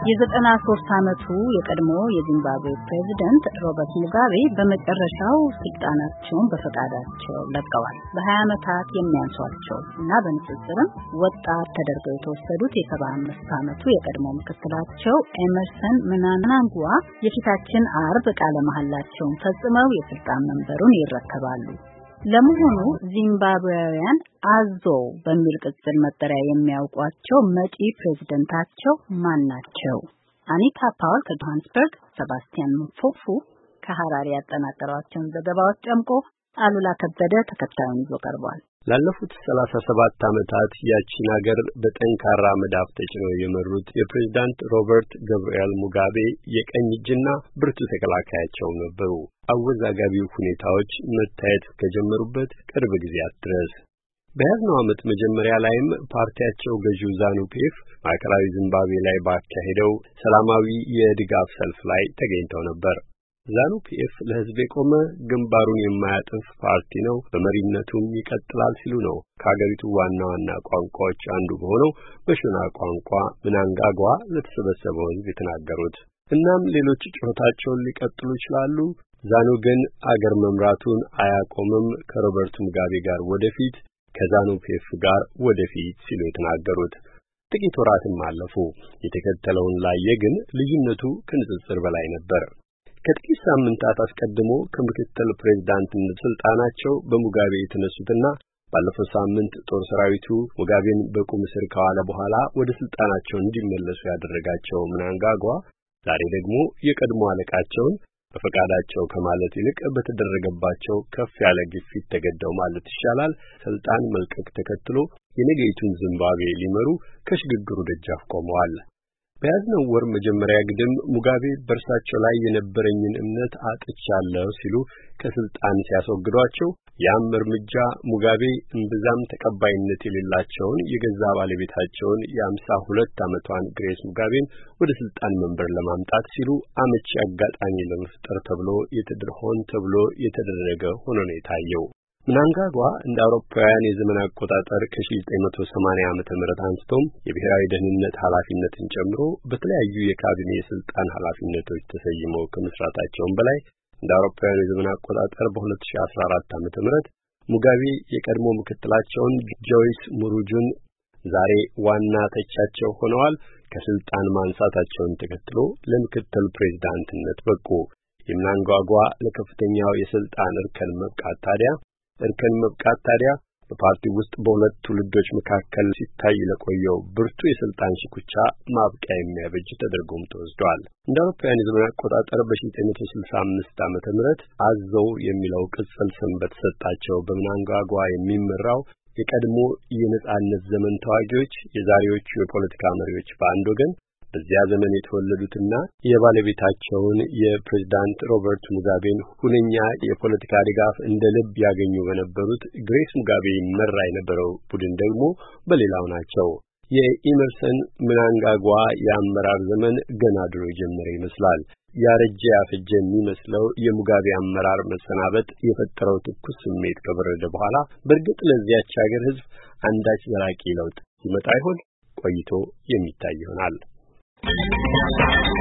የ93 ዓመቱ የቀድሞ የዚምባብዌ ፕሬዝዳንት ሮበርት ሙጋቤ በመጨረሻው ስልጣናቸውን በፈቃዳቸው ለቀዋል። በ20 ዓመታት የሚያንሷቸው እና በንጽጽርም ወጣት ተደርገው የተወሰዱት የ75 ዓመቱ የቀድሞ ምክትላቸው ኤመርሰን ምናንጋጓ የፊታችን አርብ ቃለ መሐላቸውን ፈጽመው የስልጣን መንበሩን ይረከባሉ። ለመሆኑ ዚምባብዌያውያን አዞ በሚል ቅጽል መጠሪያ የሚያውቋቸው መጪ ፕሬዝዳንታቸው ማን ናቸው? አኒታ ፓውል ከጆሃንስበርግ፣ ሰባስቲያን ፎፉ ከሐራሪ ያጠናቀሯቸውን ዘገባዎች ጨምቆ አሉላ ከበደ ተከታዩን ይዞ ቀርቧል። ላለፉት 37 ዓመታት ያቺን ሀገር በጠንካራ መዳፍ ተጭነው የመሩት የፕሬዝዳንት ሮበርት ገብርኤል ሙጋቤ የቀኝ እጅና ብርቱ ተከላካያቸው ነበሩ። አወዛጋቢው ሁኔታዎች መታየት ከጀመሩበት ቅርብ ጊዜያት ድረስ በያዝነው ዓመት መጀመሪያ ላይም ፓርቲያቸው ገዢው ዛኑ-ፒኤፍ ማዕከላዊ ዚምባብዌ ላይ ባካሄደው ሰላማዊ የድጋፍ ሰልፍ ላይ ተገኝተው ነበር። ዛኑ-ፒኤፍ ለሕዝብ የቆመ ግንባሩን የማያጥፍ ፓርቲ ነው፣ በመሪነቱም ይቀጥላል ሲሉ ነው ከሀገሪቱ ዋና ዋና ቋንቋዎች አንዱ በሆነው በሾና ቋንቋ ምናንጋጓ ለተሰበሰበው ሕዝብ የተናገሩት። እናም ሌሎች ጩኸታቸውን ሊቀጥሉ ይችላሉ። ዛኑ ግን አገር መምራቱን አያቆምም፣ ከሮበርት ሙጋቤ ጋር ወደፊት፣ ከዛኑ-ፒኤፍ ጋር ወደፊት ሲሉ የተናገሩት። ጥቂት ወራትም አለፉ። የተከተለውን ላየ ግን ልዩነቱ ከንጽጽር በላይ ነበር። ከጥቂት ሳምንታት አስቀድሞ ከምክትል ፕሬዝዳንትነት ስልጣናቸው በሙጋቤ የተነሱትና ባለፈው ሳምንት ጦር ሰራዊቱ ሙጋቤን በቁም እስር ከዋለ በኋላ ወደ ስልጣናቸው እንዲመለሱ ያደረጋቸው ምናንጋጓ ዛሬ ደግሞ የቀድሞ አለቃቸውን በፈቃዳቸው ከማለት ይልቅ በተደረገባቸው ከፍ ያለ ግፊት ተገደው ማለት ይሻላል ስልጣን መልቀቅ ተከትሎ የነገይቱን ዚምባብዌ ሊመሩ ከሽግግሩ ደጃፍ ቆመዋል። በያዝነው ወር መጀመሪያ ግድም ሙጋቤ በእርሳቸው ላይ የነበረኝን እምነት አጥቻለሁ ሲሉ ከስልጣን ሲያስወግዷቸው ያም እርምጃ ሙጋቤ እምብዛም ተቀባይነት የሌላቸውን የገዛ ባለቤታቸውን የ52 ዓመቷን ግሬስ ሙጋቤን ወደ ስልጣን መንበር ለማምጣት ሲሉ አመቺ አጋጣሚ ለመፍጠር ተብሎ የተደረገ ሆኖ ነው የታየው። ምናንጋጓ እንደ አውሮፓውያን የዘመን አቆጣጠር ከ1980 ዓመተ ምህረት አንስቶም የብሔራዊ ደህንነት ኃላፊነትን ጨምሮ በተለያዩ የካቢኔ ስልጣን ኃላፊነቶች ተሰይመው ከመስራታቸውም በላይ እንደ አውሮፓውያን የዘመን አቆጣጠር በ2014 ዓመተ ምህረት ሙጋቤ የቀድሞ ምክትላቸውን ጆይስ ሙሩጁን ዛሬ ዋና ተቻቸው ሆነዋል ከስልጣን ማንሳታቸውን ተከትሎ ለምክትል ፕሬዝዳንትነት በቁ። የምናንጋጓ ለከፍተኛው የስልጣን እርከን መብቃት ታዲያ በፓርቲው ውስጥ በሁለት ትውልዶች መካከል ሲታይ ለቆየው ብርቱ የስልጣን ሽኩቻ ማብቂያ የሚያበጅ ተደርጎም ተወስዷል። እንደ አውሮፓውያን የዘመን አቆጣጠር በ1965 ዓመተ ምህረት አዘው የሚለው ቅጽል ስም በተሰጣቸው በምናንጋጓ የሚመራው የቀድሞ የነጻነት ዘመን ተዋጊዎች የዛሬዎቹ የፖለቲካ መሪዎች በአንድ ወገን በዚያ ዘመን የተወለዱትና የባለቤታቸውን የፕሬዝዳንት ሮበርት ሙጋቤን ሁነኛ የፖለቲካ ድጋፍ እንደ ልብ ያገኙ በነበሩት ግሬስ ሙጋቤ መራ የነበረው ቡድን ደግሞ በሌላው ናቸው። የኤመርሰን ምናንጋጓ የአመራር ዘመን ገና ድሮ ጀመረ ይመስላል። ያረጀ ያፈጀ የሚመስለው የሙጋቤ አመራር መሰናበት የፈጠረው ትኩስ ስሜት ከበረደ በኋላ በእርግጥ ለዚያች ሀገር ሕዝብ አንዳች ዘላቂ ለውጥ ይመጣ ይሆን? ቆይቶ የሚታይ ይሆናል።